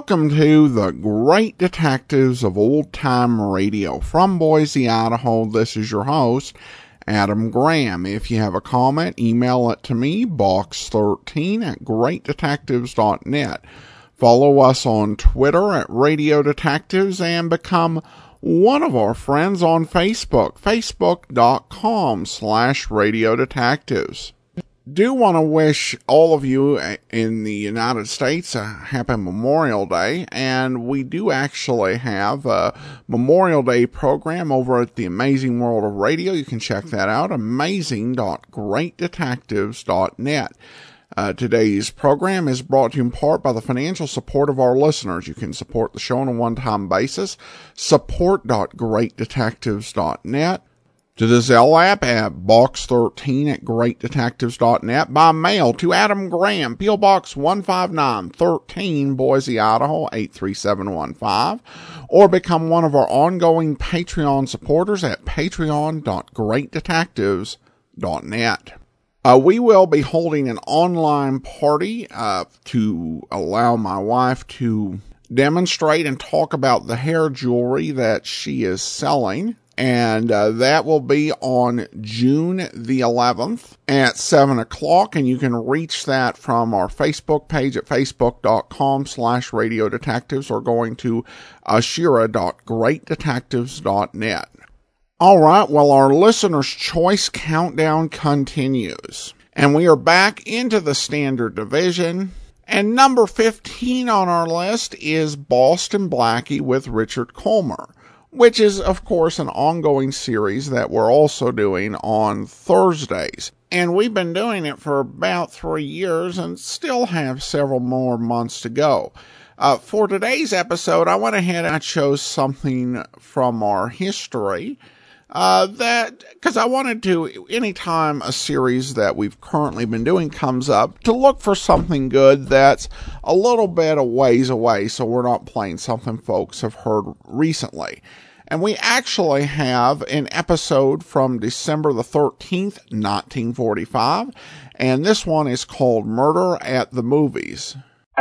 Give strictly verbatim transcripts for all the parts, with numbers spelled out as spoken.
welcome to the Great Detectives of Old Time Radio. From Boise, Idaho, this is your host, Adam Graham. If you have a comment, email it to me, box thirteen at great detectives dot net. Follow us on Twitter at Radio Detectives and become one of our friends on Facebook, facebook.com slash Radio Detectives. Do want to wish all of you in the United States a happy Memorial Day, and we do actually have a Memorial Day program over at the Amazing World of Radio. You can check that out, amazing dot great detectives dot net. Uh, today's program is brought to you in part by the financial support of our listeners. You can support the show on a one-time basis, support dot great detectives dot net. To the Zelle app at box thirteen at great detectives dot net, by mail to Adam Graham, P O. Box one five nine thirteen, Boise, Idaho, eight three seven one five, or become one of our ongoing Patreon supporters at patreon dot great detectives dot net. Uh, we will be holding an online party uh, to allow my wife to demonstrate and talk about the hair jewelry that she is selling. And uh, that will be on June the eleventh at seven o'clock. And you can reach that from our Facebook page at facebook.com slash radio detectives or going to ashira dot great detectives dot net. All right, well, our listener's choice countdown continues. And we are back into the standard division. And number fifteen on our list is Boston Blackie with Richard Colmer, which is, of course, an ongoing series that we're also doing on Thursdays. And we've been doing it for about three years and still have several more months to go. Uh, for today's episode, I went ahead and I chose something from our history. Uh, that, because I wanted to, anytime a series that we've currently been doing comes up, to look for something good that's a little bit a ways away, so we're not playing something folks have heard recently. And we actually have an episode from December the thirteenth, nineteen forty-five, and this one is called Murder at the Movies.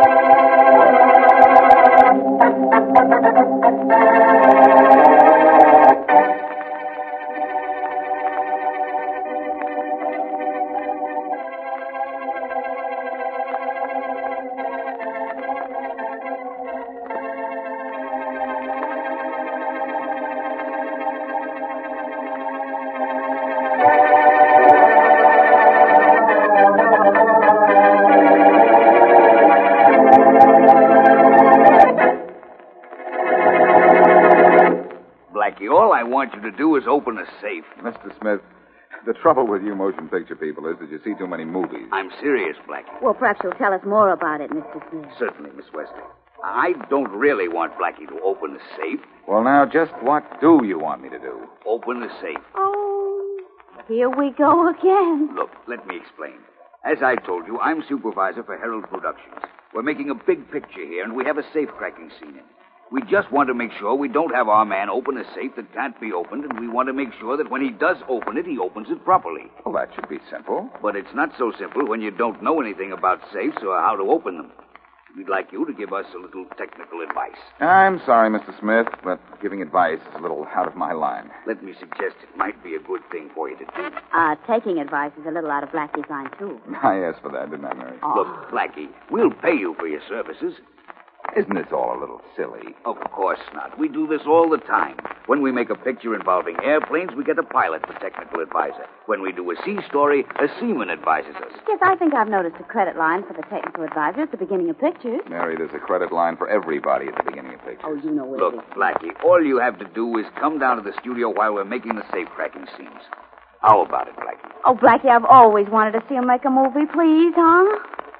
All I want you to do is open a safe. Mister Smith, the trouble with you motion picture people is that you see too many movies. I'm serious, Blackie. Well, perhaps you'll tell us more about it, Mister Smith. Certainly, Miss Wesley. I don't really want Blackie to open the safe. Well, now, just what do you want me to do? Open the safe. Oh, here we go again. Look, let me explain. As I told you, I'm supervisor for Herald Productions. We're making a big picture here, and we have a safe-cracking scene in it. We just want to make sure we don't have our man open a safe that can't be opened, and we want to make sure that when he does open it, he opens it properly. Well, that should be simple. But it's not so simple when you don't know anything about safes or how to open them. We'd like you to give us a little technical advice. I'm sorry, Mister Smith, but giving advice is a little out of my line. Let me suggest it might be a good thing for you to do. Uh, taking advice is a little out of Blackie's line, too. I asked for that, didn't I, Mary? Oh. Look, Blackie, we'll pay you for your services. Isn't this all a little silly? Of course not. We do this all the time. When we make a picture involving airplanes, we get a pilot for technical advisor. When we do a sea story, a seaman advises us. Yes, I think I've noticed a credit line for the technical advisor at the beginning of pictures. Mary, there's a credit line for everybody at the beginning of pictures. Oh, you know it. Look, Blackie, all you have to do is come down to the studio while we're making the safe-cracking scenes. How about it, Blackie? Oh, Blackie, I've always wanted to see him make a movie, please, huh?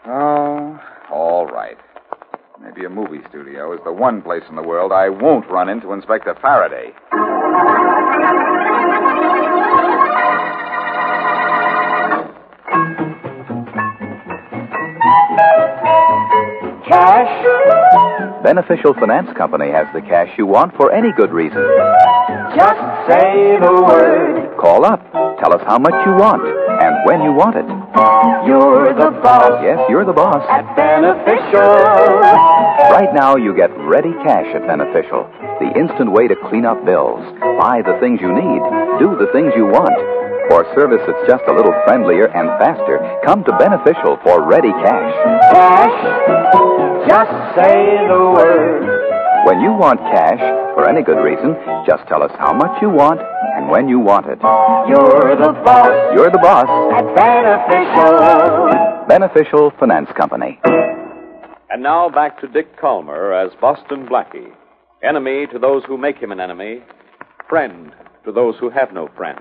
Oh, all right. Maybe a movie studio is the one place in the world I won't run into Inspector Faraday. Cash? Beneficial Finance Company has the cash you want for any good reason. Just say the word. Call up. Tell us how much you want. and when you want it. You're the boss Yes, you're the boss. at Beneficial. Right now, you get ready cash at Beneficial. The instant way to clean up bills, buy the things you need, do the things you want. For service that's just a little friendlier and faster, come to Beneficial for ready cash. Cash, just say the word. When you want cash, for any good reason, just tell us how much you want and when you want it. You're the boss You're the boss. at Beneficial. Beneficial Finance Company. And now back to Dick Calmer as Boston Blackie. Enemy to those who make him an enemy. Friend to those who have no friend.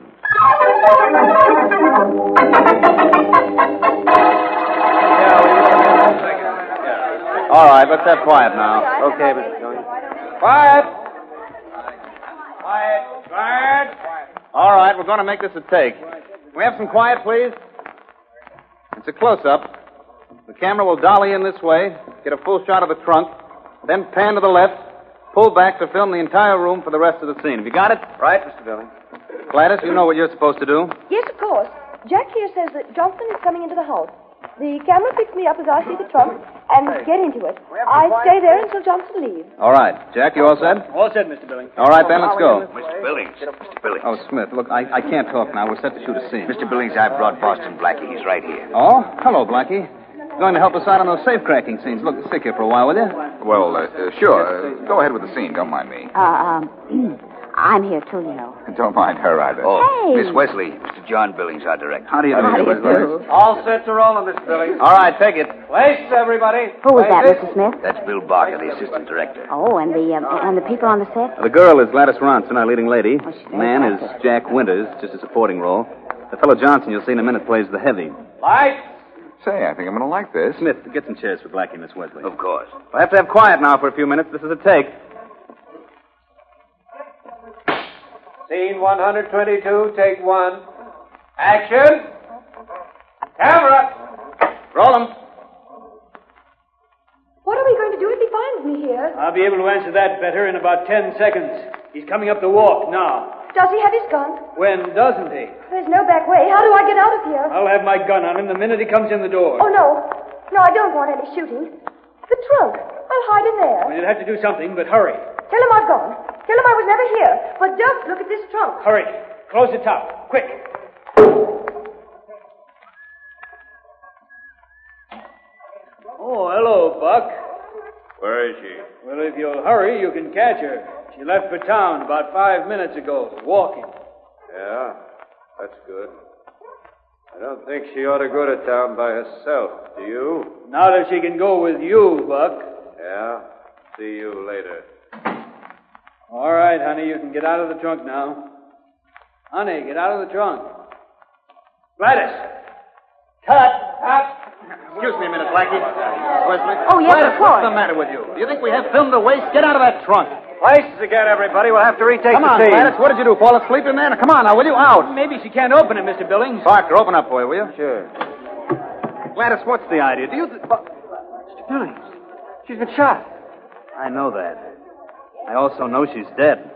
All right, let's have quiet now. Okay, Mister Jones. Quiet! Quiet! Quiet! All right, we're going to make this a take. Can we have some quiet, please? It's a close-up. The camera will dolly in this way, get a full shot of the trunk, then pan to the left, pull back to film the entire room for the rest of the scene. Have you got it? Right, Mister Billings. Gladys, you know what you're supposed to do. Yes, of course. Jack here says that Johnson is coming into the house. The camera picks me up as I see the trunk and get into it. I stay there until Johnson leaves. All right. Jack, you all set? All set, Mister Billings. All right, then, let's go. Mister Billings. Mister Billings. Oh, Smith, look, I, I can't talk now. We're set to shoot a scene. Mister Billings, I've brought Boston Blackie. He's right here. Oh? Hello, Blackie. You're going to help us out on those safe-cracking scenes. Look, stick here for a while, will you? Well, uh, uh, sure. Uh, go ahead with the scene. Don't mind me. Uh, um, I'm here too, you know. Don't mind her either. Oh, Hey. Miss Wesley, Mister John Billings, our director. How do you do, How do you Wesley? do? All set to roll, Mister Billings. All right, take it. Place, everybody. Who was that, Mister Smith? That's Bill Barker, the assistant director. Oh, and the um, and the people on the set? The girl is Gladys Ronson, our leading lady. Oh, she's The man is fantastic. Jack Winters, just a supporting role. The fellow Johnson you'll see in a minute plays the heavy. Lights. Say, I think I'm going to like this. Smith, get some chairs for Blackie and Miss Wesley. Of course. We'll have to have quiet now for a few minutes. This is a take. Scene one twenty-two, take one. Action. Camera. Roll 'em. What are we going to do if he finds me here? I'll be able to answer that better in about ten seconds. He's coming up the walk now. Does he have his gun? When doesn't he? There's no back way. How do I get out of here? I'll have my gun on him the minute he comes in the door. Oh, no. No, I don't want any shooting. The trunk. I'll hide in there. Well, you'll have to do something, but hurry. Tell him I've gone. Tell him I was never here. But just look at this trunk. Hurry. Close the top. Quick. Oh, hello, Buck. Where is she? Well, if you'll hurry, you can catch her. She left for town about five minutes ago, walking. Yeah, that's good. I don't think she ought to go to town by herself, do you? Now that she can go with you, Buck. Yeah? See you later. All right, honey, you can get out of the trunk now. Honey, get out of the trunk. Gladys. Cut. Cut. Excuse me a minute, Blackie. Wesley. Oh, yes, Gladys, of course. what's the matter with you? Do you think we have film to waste? Get out of that trunk. Places again, everybody. We'll have to retake Come the on, scene. Gladys. What did you do? Fall asleep in there? Now, come on now, will you? Out. Maybe she can't open it, Mister Billings. Parker, open up for you, will you? Sure. Gladys, what's the idea? Do you... Th- Mister Billings, she's been shot. I know that. I also know she's dead.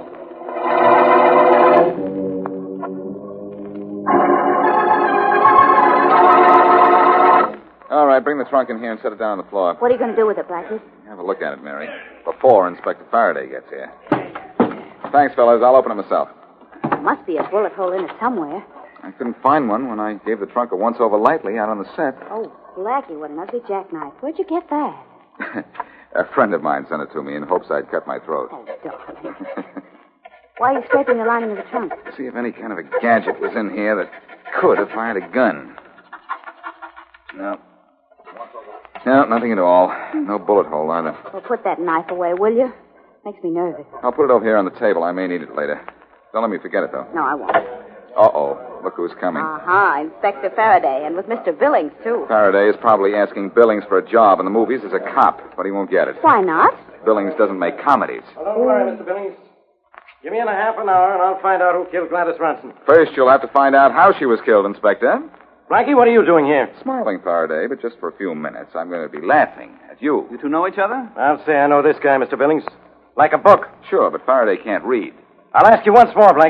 All right, bring the trunk in here and set it down on the floor. What are you going to do with it, Blackie? Have a look at it, Mary. Before Inspector Faraday gets here. Thanks, fellas. I'll open it myself. There must be a bullet hole in it somewhere. I couldn't find one when I gave the trunk a once-over lightly out on the set. Oh, Blackie, what an ugly jackknife. Where'd you get that? A friend of mine sent it to me in hopes I'd cut my throat. Oh, darling. Why are you scraping the lining of the trunk? See if any kind of a gadget was in here that could have fired a gun. No. No, nothing at all. No bullet hole either. Well, put that knife away, will you? Makes me nervous. I'll put it over here on the table. I may need it later. Don't let me forget it, though. No, I won't. Uh-oh. Look who's coming. Uh-huh, Inspector Faraday, and with Mister Billings, too. Faraday is probably asking Billings for a job in the movies as a cop, but he won't get it. Why not? Billings doesn't make comedies. Well, don't worry, Mister Billings. Give me in a half an hour, and I'll find out who killed Gladys Ronson. First, you'll have to find out how she was killed, Inspector. Blackie, what are you doing here? Smiling, Faraday, but just for a few minutes. I'm going to be laughing at you. You two know each other? I'll say I know this guy, Mister Billings. Like a book. Sure, but Faraday can't read. I'll ask you once more, Blackie.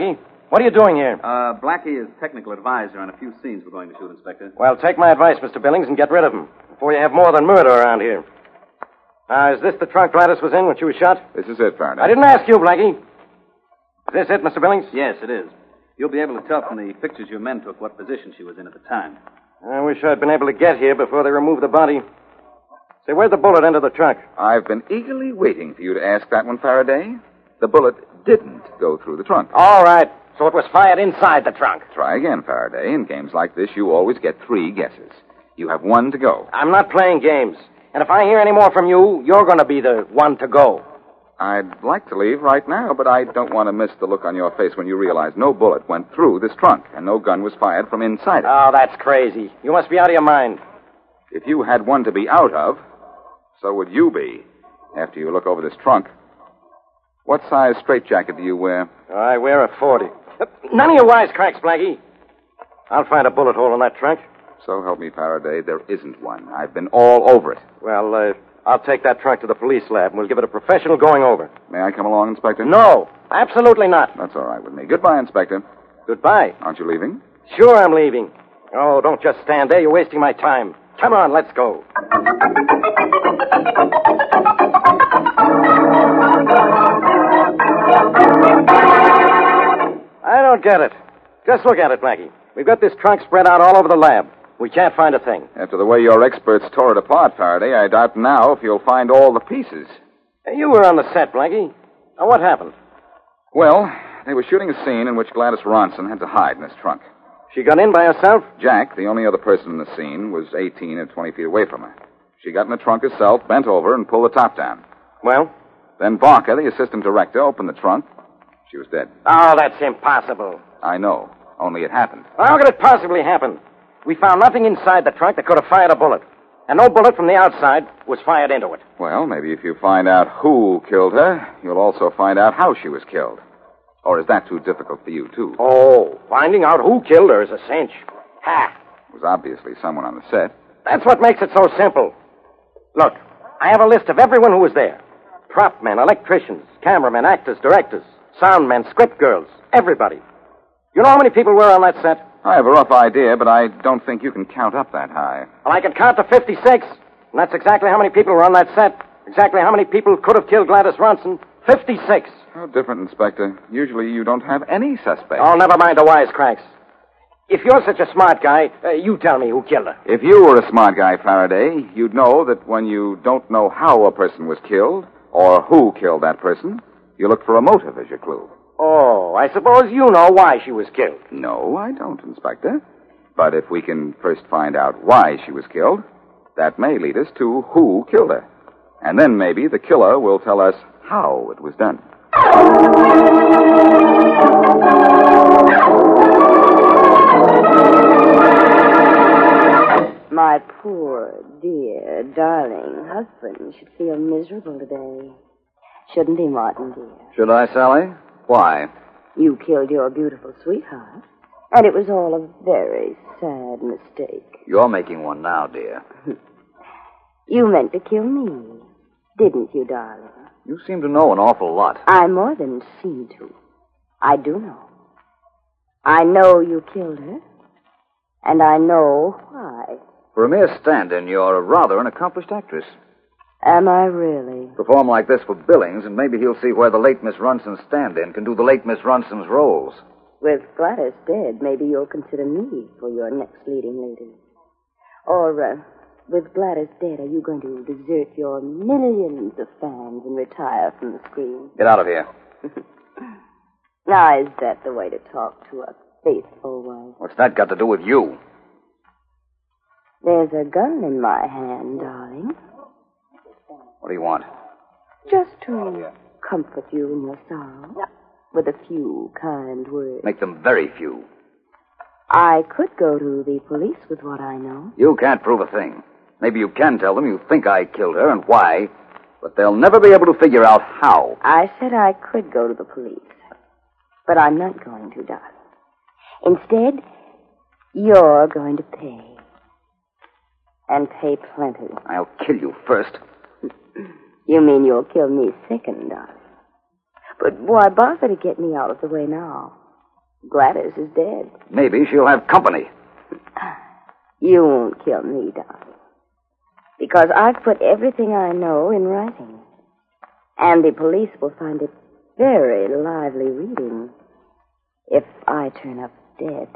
What are you doing here? Uh, Blackie is technical advisor on a few scenes we're going to shoot, Inspector. Well, take my advice, Mister Billings, and get rid of him before you have more than murder around here. Now, is this the trunk Gladys was in when she was shot? This is it, Faraday. I didn't ask you, Blackie. Is this it, Mister Billings? Yes, it is. You'll be able to tell from the pictures your men took what position she was in at the time. I wish I'd been able to get here before they removed the body. Say, where'd the bullet enter the trunk? I've been eagerly waiting for you to ask that one, Faraday. The bullet didn't go through the trunk. All right. So it was fired inside the trunk. Try again, Faraday. In games like this, you always get three guesses. You have one to go. I'm not playing games. And if I hear any more from you, you're going to be the one to go. I'd like to leave right now, but I don't want to miss the look on your face when you realize no bullet went through this trunk and no gun was fired from inside it. Oh, that's crazy. You must be out of your mind. If you had one to be out of, so would you be after you look over this trunk. What size straitjacket do you wear? I wear a forty. None of your wisecracks, Blackie. I'll find a bullet hole in that trunk. So help me, Faraday, there isn't one. I've been all over it. Well, uh, I'll take that trunk to the police lab, and we'll give it a professional going over. May I come along, Inspector? No, absolutely not. That's all right with me. Goodbye, Inspector. Goodbye. Aren't you leaving? Sure I'm leaving. Oh, don't just stand there. You're wasting my time. Come on, let's go. I don't get it. Just look at it, Blackie. We've got this trunk spread out all over the lab. We can't find a thing. After the way your experts tore it apart, Faraday, I doubt now if you'll find all the pieces. You were on the set, Blackie. Now, what happened? Well, they were shooting a scene in which Gladys Ronson had to hide in this trunk. She got in by herself? Jack, the only other person in the scene, was eighteen and twenty feet away from her. She got in the trunk herself, bent over, and pulled the top down. Well? Then Barker, the assistant director, opened the trunk. She was dead. Oh, that's impossible. I know. Only it happened. How could it possibly happen? We found nothing inside the trunk that could have fired a bullet. And no bullet from the outside was fired into it. Well, maybe if you find out who killed her, you'll also find out how she was killed. Or is that too difficult for you, too? Oh, finding out who killed her is a cinch. Ha! It was obviously someone on the set. That's what makes it so simple. Look, I have a list of everyone who was there. Prop men, electricians, cameramen, actors, directors, sound men, script girls, everybody. You know how many people were on that set? I have a rough idea, but I don't think you can count up that high. Well, I can count to fifty-six. And that's exactly how many people were on that set. Exactly how many people could have killed Gladys Ronson. fifty-six. How different, Inspector. Usually you don't have any suspects. Oh, never mind the wisecracks. If you're such a smart guy, uh, you tell me who killed her. If you were a smart guy, Faraday, you'd know that when you don't know how a person was killed, or who killed that person, you look for a motive as your clue. Oh, I suppose you know why she was killed. No, I don't, Inspector. But if we can first find out why she was killed, that may lead us to who killed her. And then maybe the killer will tell us how it was done. My poor, dear, darling husband should feel miserable today. Shouldn't he, Martin, dear? Should I, Sally? Why? You killed your beautiful sweetheart, and it was all a very sad mistake. You're making one now, dear. You meant to kill me, didn't you, darling? You seem to know an awful lot. I more than seem to. I do know. I know you killed her, and I know why. For a mere stand-in, you're rather an accomplished actress. Am I really? Perform like this for Billings, and maybe he'll see where the late Miss Ronson's stand-in can do the late Miss Ronson's roles. With Gladys dead, maybe you'll consider me for your next leading lady. Or, uh, with Gladys dead, are you going to desert your millions of fans and retire from the screen? Get out of here. Now, is that the way to talk to a faithful wife? What's that got to do with you? There's a gun in my hand, darling. What do you want? Just to comfort you in your sorrow. With a few kind words. Make them very few. I could go to the police with what I know. You can't prove a thing. Maybe you can tell them you think I killed her and why, but they'll never be able to figure out how. I said I could go to the police, but I'm not going to, darling. Instead, you're going to pay. And pay plenty. I'll kill you first. You mean you'll kill me second, darling? But why bother to get me out of the way now? Gladys is dead. Maybe she'll have company. You won't kill me, darling. Because I've put everything I know in writing. And the police will find it very lively reading if I turn up dead.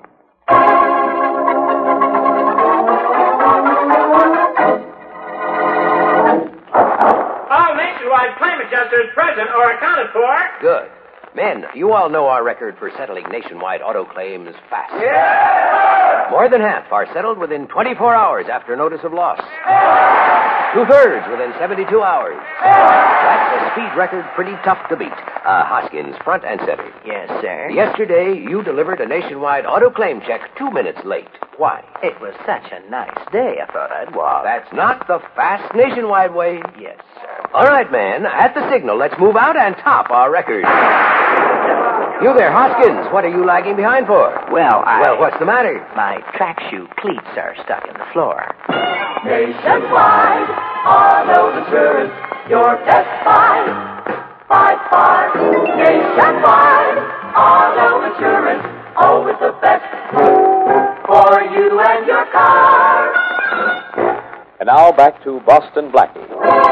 All nationwide claim adjusters present or accounted for. Good. Men, you all know our record for settling nationwide auto claims fast. Yeah! More than half are settled within twenty-four hours after notice of loss. Two-thirds within seventy-two hours. That's a speed record pretty tough to beat. Uh, Hoskins, front and center. Yes, sir. Yesterday, you delivered a nationwide auto claim check two minutes late. Why? It was such a nice day, I thought I'd walk. That's not the fast nationwide way. Yes, sir. All right, man. At the signal, let's move out and top our record. You there, Hoskins. What are you lagging behind for? Well, I... Well, what's the matter? My track shoe cleats are stuck in the floor. Nationwide auto insurance, your best buy by far. Nationwide auto insurance, always the best for you and your car. And now back to Boston Blackie.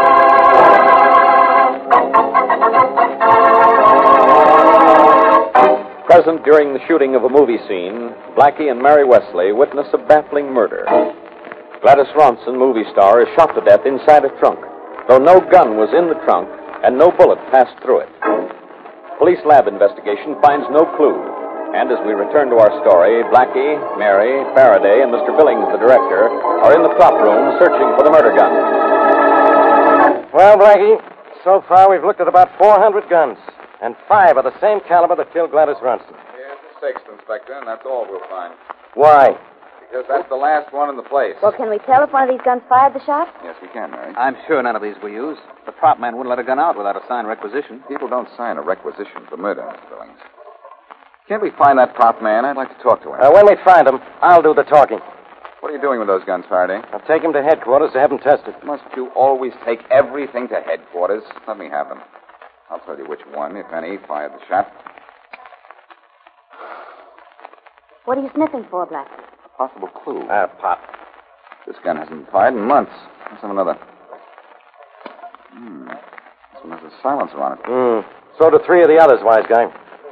Present during the shooting of a movie scene, Blackie and Mary Wesley witness a baffling murder. Gladys Ronson, movie star, is shot to death inside a trunk, though no gun was in the trunk and no bullet passed through it. Police lab investigation finds no clue, and as we return to our story, Blackie, Mary, Faraday, and Mister Billings, the director, are in the prop room searching for the murder gun. Well, Blackie, so far we've looked at about four hundred guns, and five of the same caliber that killed Gladys Ronson. Yeah, it's a sixth, Inspector, and that's all we'll find. Why? Because that's the last one in the place. Well, can we tell if one of these guns fired the shot? Yes, we can, Mary. I'm sure none of these were used. The prop man wouldn't let a gun out without a signed requisition. People don't sign a requisition for murder, Mister Billings. Can't we find that prop man? I'd like to talk to him. Uh, when we find him, I'll do the talking. What are you doing with those guns, Faraday? I'll take him to headquarters to have them tested. Must you always take everything to headquarters? Let me have them. I'll tell you which one, if any, fired the shot. What are you sniffing for, Blackie? Possible clue. Ah, Pop. This gun hasn't been fired in months. Let's have another. Hmm. This one has a silencer on it. Hmm. So do three of the others, wise guy.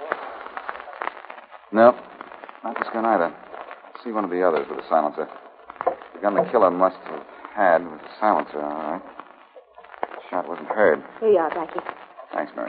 No, not this gun either. Let's see one of the others with a silencer. The gun the killer must have had with a silencer, all right. The shot wasn't heard. Here you are, Blackie. Thanks, Mary.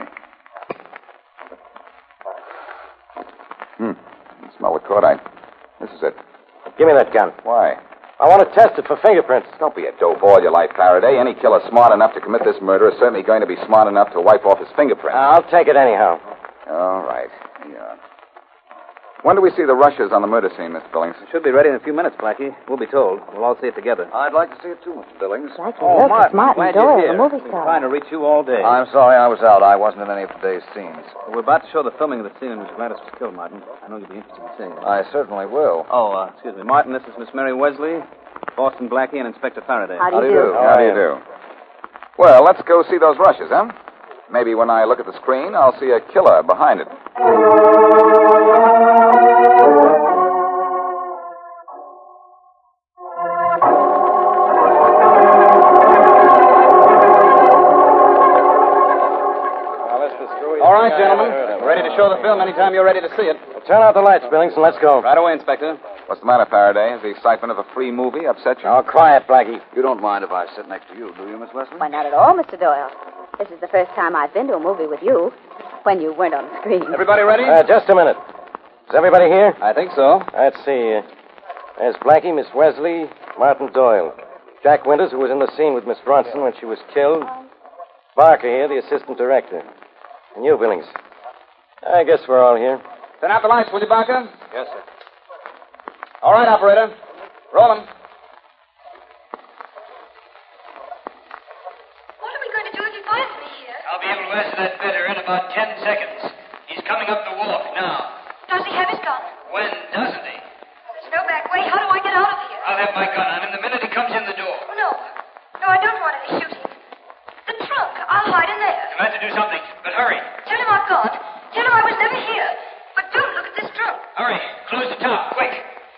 Hmm. You smell the cordite. This is it. Give me that gun. Why? I want to test it for fingerprints. Don't be a dope all your life, Faraday. Any killer smart enough to commit this murder is certainly going to be smart enough to wipe off his fingerprints. I'll take it anyhow. All right. Yeah. When do we see the rushes on the murder scene, Mister Billings? It should be ready in a few minutes, Blackie. We'll be told. We'll all see it together. I'd like to see it too, Mister Billings. Blackie, Oh, look, Martin, it's Martin glad Doyle, you're here. the movie Been star. trying to reach you all day. I'm sorry I was out. I wasn't in any of today's scenes. Well, we're about to show the filming of the scene in which Gladys was killed, Martin. I know you'll be interested in seeing it. I certainly will. Oh, uh, excuse me. Martin, this is Miss Mary Wesley, Boston Blackie, and Inspector Faraday. How do you do? do? How do you do? Well, let's go see those rushes, huh? Maybe when I look at the screen, I'll see a killer behind it. All right, gentlemen. We're ready to show the film anytime you're ready to see it. Well, turn out the lights, Billings, and let's go. Right away, Inspector. What's the matter, Faraday? Has the excitement of a free movie upset you? Oh, quiet, Blackie. You don't mind if I sit next to you, do you, Miss Wesley? Why, not at all, Mister Doyle. This is the first time I've been to a movie with you, when you weren't on the screen. Everybody ready? Uh, just a minute. Is everybody here? I think so. Let's see. Uh, there's Blackie, Miss Wesley, Martin Doyle. Jack Winters, who was in the scene with Miss Ronson when she was killed. Barker here, the assistant director. And you, Billings. I guess we're all here. Turn out the lights, will you, Barker? Yes, sir. All right, operator. Roll 'em. What are we going to do if he finds me here? I'll be able to answer that better in about ten seconds. He's coming up the walk now. Does he have his gun? When doesn't he? There's no back way. How do I get out of here? I'll have my gun on him the minute he comes in the door. Oh, no. No, I don't want any shooting. The trunk. I'll hide in there. You'll have to do something, but hurry. Tell him I've gone. Tell him I was never here. But don't look at this trunk. Hurry, close the top, quick.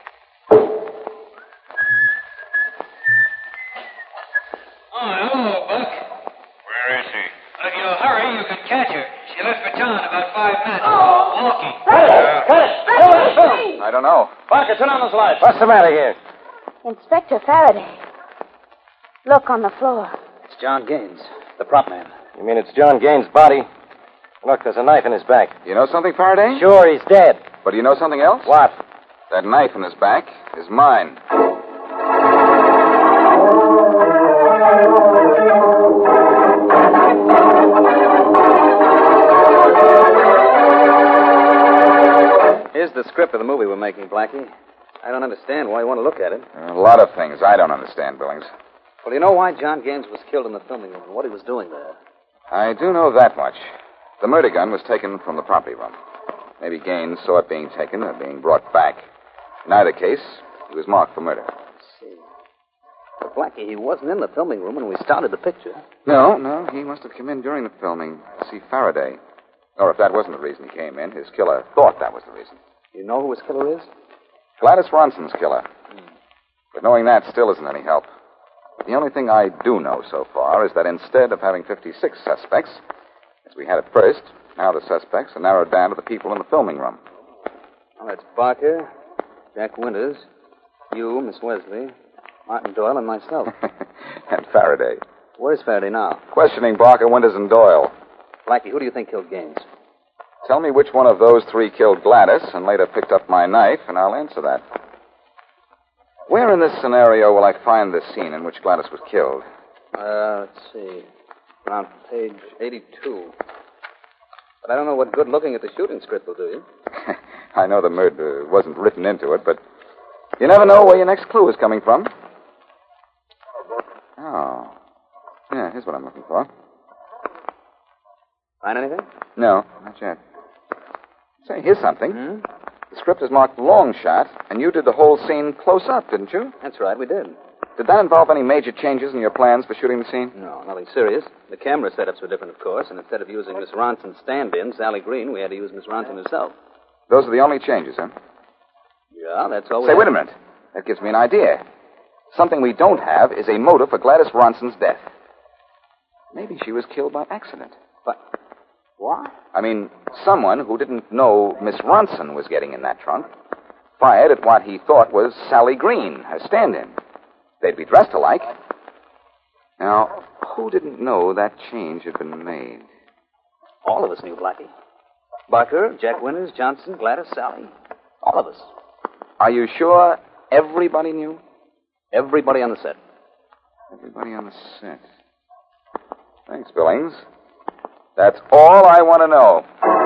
Oh, hello, Buck. Where is she? If you hurry, you can catch her. She left for town about five minutes. Oh. Walking. Cut it! Cut it! I don't know. Barker, turn on those lights. What's the matter here? Inspector Faraday. Look on the floor. It's John Gaines, the prop man. You mean it's John Gaines' body? Look, there's a knife in his back. You know something, Faraday? Sure, he's dead. But do you know something else? What? That knife in his back is mine. Here's the script of the movie we're making, Blackie. I don't understand why you want to look at it. A lot of things I don't understand, Billings. Well, you know why John Gaines was killed in the filming room and what he was doing there? I do know that much. The murder gun was taken from the property room. Maybe Gaines saw it being taken or being brought back. In either case, he was marked for murder. Let's see. But Blackie, he wasn't in the filming room when we started the picture. No, no, he must have come in during the filming to see Faraday. Or if that wasn't the reason he came in, his killer thought that was the reason. You know who his killer is? Gladys Ronson's killer. Hmm. But knowing that still isn't any help. The only thing I do know so far is that instead of having fifty-six suspects, as we had at first, now the suspects are narrowed down to the people in the filming room. Well, that's Barker, Jack Winters, you, Miss Wesley, Martin Doyle, and myself. And Faraday. Where's Faraday now? Questioning Barker, Winters, and Doyle. Blackie, who do you think killed Gaines? Tell me which one of those three killed Gladys and later picked up my knife, and I'll answer that. Where in this scenario will I find the scene in which Gladys was killed? Uh, let's see. Around page eighty-two. But I don't know what good looking at the shooting script will do you. I know the murder wasn't written into it, but you never know where your next clue is coming from. Oh. Yeah, here's what I'm looking for. Find anything? No, not yet. Say, here's something. Hmm? The script is marked long shot, and you did the whole scene close up, didn't you? That's right, we did. Did that involve any major changes in your plans for shooting the scene? No, nothing serious. The camera setups were different, of course, and instead of using Miss Ronson's stand-in, Sally Green, we had to use Miss Ronson herself. Those are the only changes, huh? Yeah, that's all we Say, had. wait a minute. That gives me an idea. Something we don't have is a motive for Gladys Ronson's death. Maybe she was killed by accident. But what? I mean, someone who didn't know Miss Ronson was getting in that trunk fired at what he thought was Sally Green, her stand-in. They'd be dressed alike. Now, who didn't know that change had been made? All of us knew Blackie. Barker, Jack Winters, Johnson, Gladys, Sally. All of us. Are you sure everybody knew? Everybody on the set. Everybody on the set. Thanks, Billings. That's all I want to know.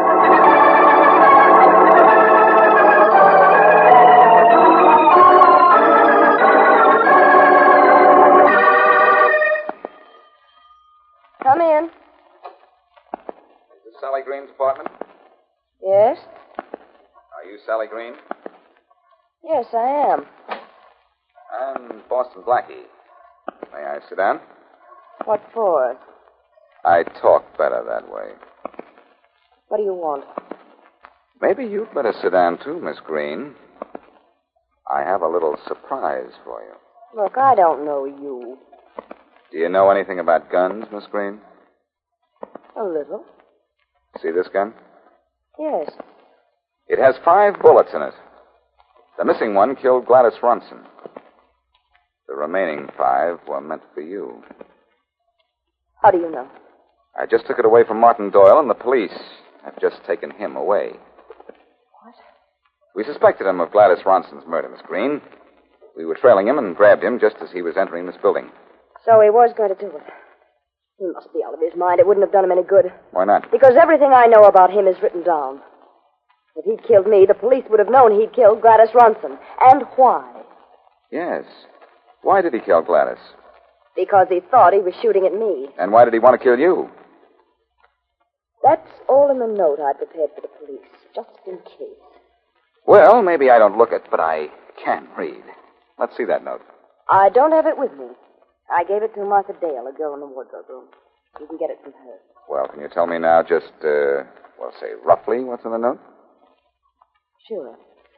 Come in. Is this Sally Green's apartment? Yes? Are you Sally Green? Yes, I am. I'm Boston Blackie. May I sit down? What for? I talk better that way. What do you want? Maybe you'd better sit down, too, Miss Green. I have a little surprise for you. Look, I don't know you. Do you know anything about guns, Miss Green? A little. See this gun? Yes. It has five bullets in it. The missing one killed Gladys Ronson. The remaining five were meant for you. How do you know? I just took it away from Martin Doyle, and the police have just taken him away. What? We suspected him of Gladys Ronson's murder, Miss Green. We were trailing him and grabbed him just as he was entering this building. So he was going to do it. He must be out of his mind. It wouldn't have done him any good. Why not? Because everything I know about him is written down. If he'd killed me, the police would have known he'd killed Gladys Ronson. And why? Yes. Why did he kill Gladys? Because he thought he was shooting at me. And why did he want to kill you? That's all in the note I prepared for the police, just in case. Well, maybe I don't look it, but I can read. Let's see that note. I don't have it with me. I gave it to Martha Dale, a girl in the wardrobe room. You can get it from her. Well, can you tell me now just, uh, well, say roughly what's in the note? Sure.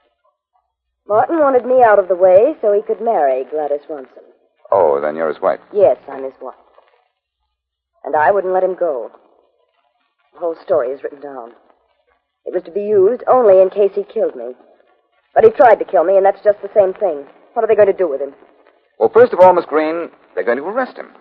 Martin wanted me out of the way so he could marry Gladys Ronson. Oh, then you're his wife. Yes, I'm his wife. And I wouldn't let him go. The whole story is written down. It was to be used only in case he killed me. But he tried to kill me, and that's just the same thing. What are they going to do with him? Well, first of all, Miss Green, they're going to arrest him.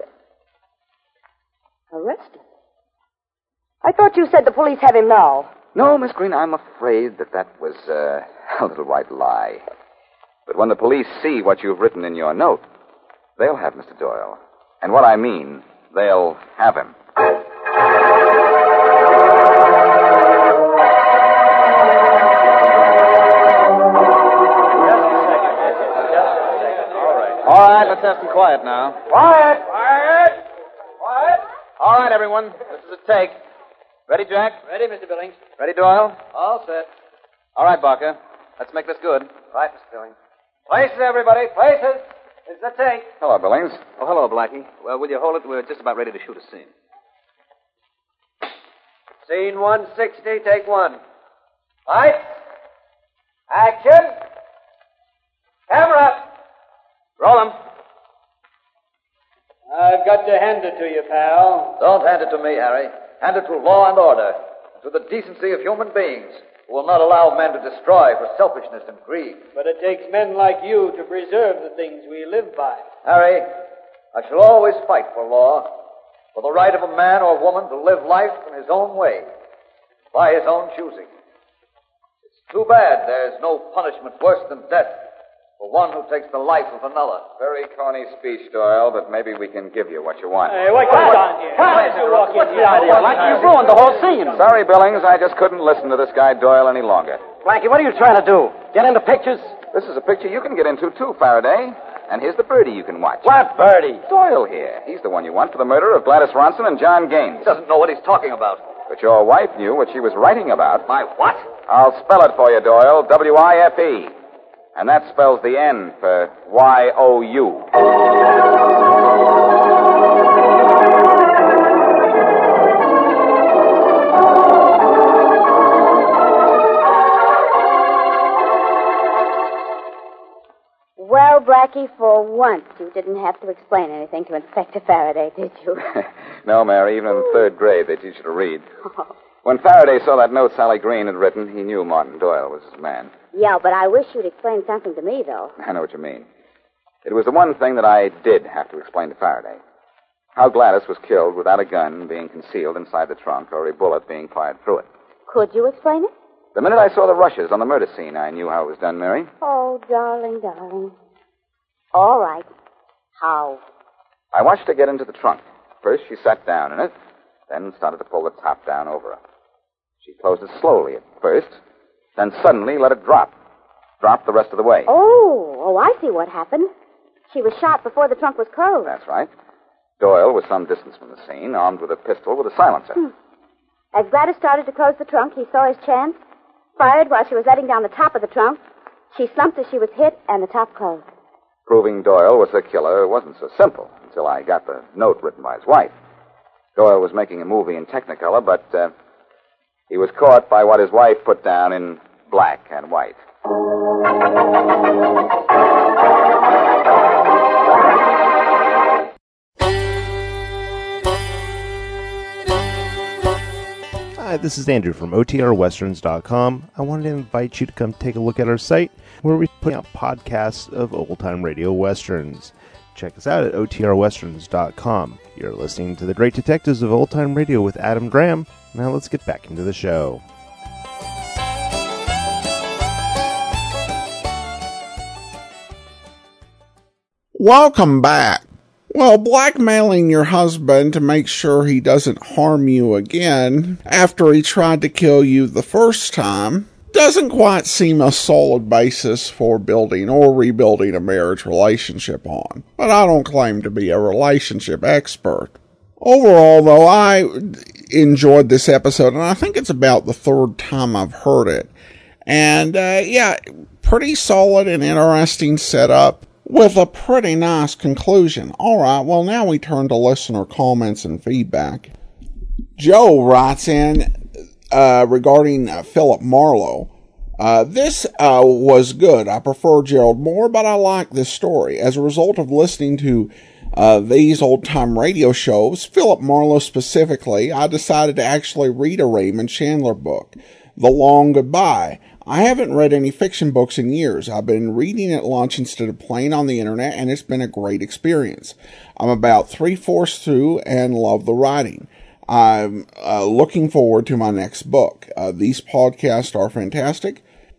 Arrest him? I thought you said the police have him now. No, Miss Green, I'm afraid that that was uh, a little white lie. But when the police see what you've written in your note, they'll have Mister Doyle. And what I mean, they'll have him. All right, let's have some quiet now. Quiet! Quiet! Quiet! All right, everyone. This is a take. Ready, Jack? Ready, Mister Billings. Ready, Doyle? All set. All right, Barker. Let's make this good. Right, Mister Billings. Places, everybody. Places. It's the take. Hello, Billings. Oh, hello, Blackie. Well, will you hold it? We're just about ready to shoot a scene. Scene one sixty, take one. Lights. Action. Camera. Roll 'em. I've got to hand it to you, pal. Don't hand it to me, Harry. Hand it to law and order, to the decency of human beings, who will not allow men to destroy for selfishness and greed. But it takes men like you to preserve the things we live by. Harry, I shall always fight for law, for the right of a man or woman to live life in his own way, by his own choosing. It's too bad there's no punishment worse than death for one who takes the life of another. Very corny speech, Doyle, but maybe we can give you what you want. Hey, what's going on here? Why did you walk in here? You've ruined the whole scene. Sorry, Billings, I just couldn't listen to this guy Doyle any longer. Blackie, what are you trying to do? Get into pictures? This is a picture you can get into, too, Faraday. And here's the birdie you can watch. What birdie? Doyle here. He's the one you want for the murder of Gladys Ronson and John Gaines. He doesn't know what he's talking about. But your wife knew what she was writing about. My what? I'll spell it for you, Doyle. W I F E. And that spells the N for Y O U. Well, Blackie, for once you didn't have to explain anything to Inspector Faraday, did you? No, Mary, even in the third grade they teach you to read. When Faraday saw that note Sally Green had written, he knew Martin Doyle was his man. Yeah, but I wish you'd explain something to me, though. I know what you mean. It was the one thing that I did have to explain to Faraday. How Gladys was killed without a gun being concealed inside the trunk or a bullet being fired through it. Could you explain it? The minute I saw the rushes on the murder scene, I knew how it was done, Mary. Oh, darling, darling. All right. How? I watched her get into the trunk. First, she sat down in it, then started to pull the top down over her. She closed it slowly at first, then suddenly let it drop. Dropped the rest of the way. Oh, oh, I see what happened. She was shot before the trunk was closed. That's right. Doyle was some distance from the scene, armed with a pistol with a silencer. Hmm. As Gladys started to close the trunk, he saw his chance, fired while she was letting down the top of the trunk. She slumped as she was hit, and the top closed. Proving Doyle was the killer wasn't so simple until I got the note written by his wife. Doyle was making a movie in Technicolor, but uh, he was caught by what his wife put down in black and white. Hi, this is Andrew from O T R westerns dot com. I wanted to invite you to come take a look at our site where we put out podcasts of old-time radio westerns. Check us out at O T R westerns dot com. You're listening to The Great Detectives of Old Time Radio with Adam Graham. Now let's get back into the show. Welcome back. Well, blackmailing your husband to make sure he doesn't harm you again after he tried to kill you the first time doesn't quite seem a solid basis for building or rebuilding a marriage relationship on. But I don't claim to be a relationship expert. Overall, though, I enjoyed this episode, and I think it's about the third time I've heard it. And, uh, yeah, pretty solid and interesting setup, with a pretty nice conclusion. All right, well, now we turn to listener comments and feedback. Joe writes in uh, regarding uh, Philip Marlowe. Uh, this uh, was good. I prefer Gerald more, but I like this story. As a result of listening to uh, these old-time radio shows, Philip Marlowe specifically, I decided to actually read a Raymond Chandler book, The Long Goodbye. I haven't read any fiction books in years. I've been reading at lunch instead of playing on the internet, and it's been a great experience. I'm about three-fourths through and love the writing. I'm uh, looking forward to my next book. Uh, these podcasts are fantastic.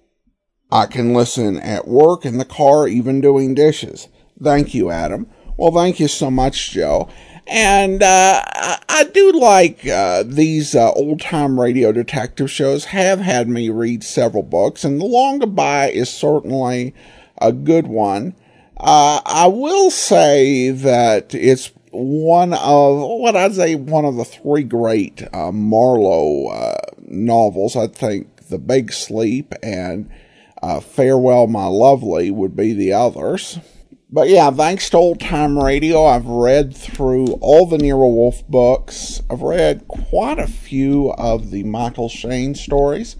I can listen at work, in the car, even doing dishes. Thank you, Adam. Well, thank you so much, Joe. And uh, I, I do like uh, these uh, old-time radio detective shows have had me read several books, and The Long Goodbye is certainly a good one. Uh, I will say that it's one of, what I'd say, one of the three great uh, Marlowe uh, novels. I think The Big Sleep and uh, Farewell, My Lovely would be the others. But yeah, thanks to Old Time Radio, I've read through all the Nero Wolfe books. I've read quite a few of the Michael Shayne stories.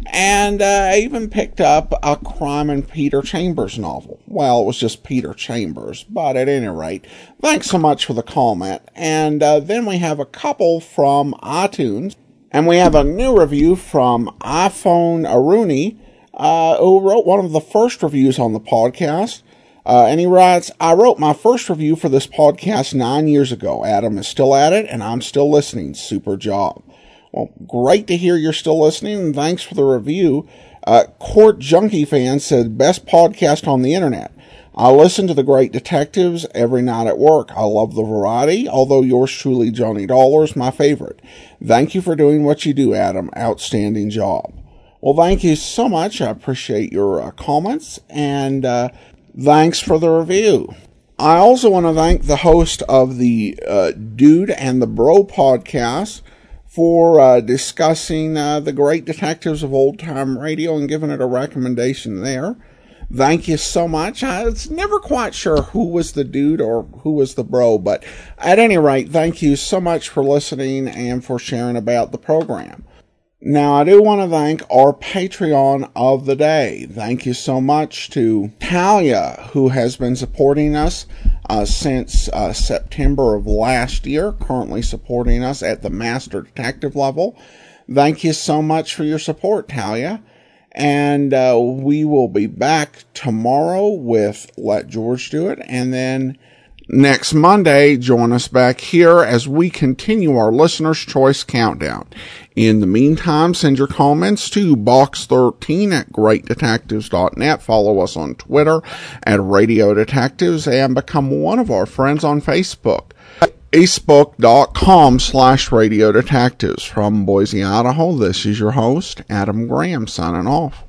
And uh, I even picked up a Crime in Peter Chambers novel. Well, it was just Peter Chambers, but at any rate, thanks so much for the comment. And uh, then we have a couple from iTunes. And we have a new review from iPhone Aruni, uh, who wrote one of the first reviews on the podcast. Uh, and he writes, I wrote my first review for this podcast nine years ago. Adam is still at it, and I'm still listening. Super job. Well, great to hear you're still listening, and thanks for the review. Uh, Court Junkie Fan said, best podcast on the internet. I listen to The Great Detectives every night at work. I love the variety, although yours truly, Johnny Dollar, is my favorite. Thank you for doing what you do, Adam. Outstanding job. Well, thank you so much. I appreciate your uh, comments, and uh, thanks for the review. I also want to thank the host of the uh, Dude and the Bro podcast for uh, discussing uh, the great detectives of old time radio and giving it a recommendation there. Thank you so much. I was never quite sure who was the dude or who was the bro, but at any rate, thank you so much for listening and for sharing about the program. Now, I do want to thank our Patreon of the day. Thank you so much to Talia, who has been supporting us uh, since uh, September of last year, currently supporting us at the Master Detective level. Thank you so much for your support, Talia. And uh, we will be back tomorrow with Let George Do It, and then next Monday, join us back here as we continue our Listener's Choice Countdown. In the meantime, send your comments to box thirteen at great detectives dot net. Follow us on Twitter at Radio Detectives and become one of our friends on Facebook. Facebook.com slash Radio Detectives. From Boise, Idaho, this is your host, Adam Graham, signing off.